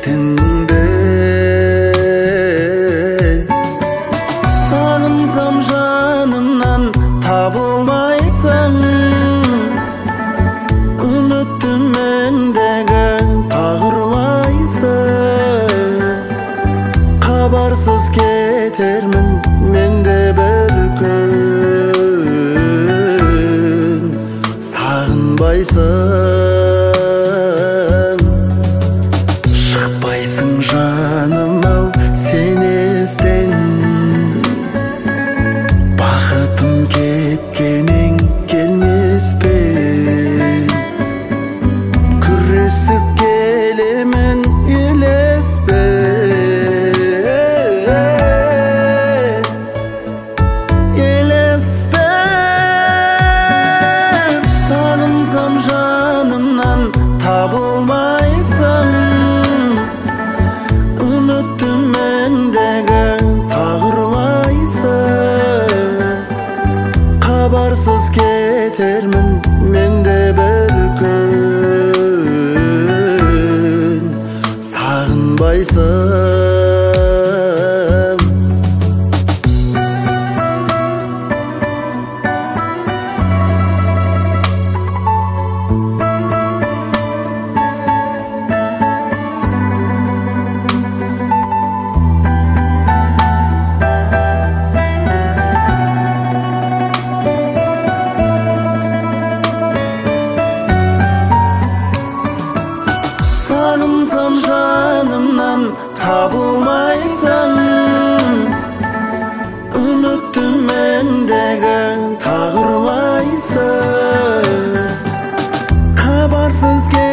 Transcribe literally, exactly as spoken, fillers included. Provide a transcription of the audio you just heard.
бетіңде. Сағынсам жанымнан табылмайсың, үмітімендегі тағырлайсың. Хабарсыз кетермін мен де бір күн, сағынбайсың. Шықпайсың жаным-ау сен естен, бақытым кеткенің келмес пе? Күресіп келемін елеспен, елеспен. Сағынсам жанымнан табылмайсың, үмітімендегі тағырлайсың. Хабарсыз кетермін мен де бір күн, сағынбайсың. Сағынсам жанымнан табылмайсың, үмітімендегі тағырлайсың. Хабарсыз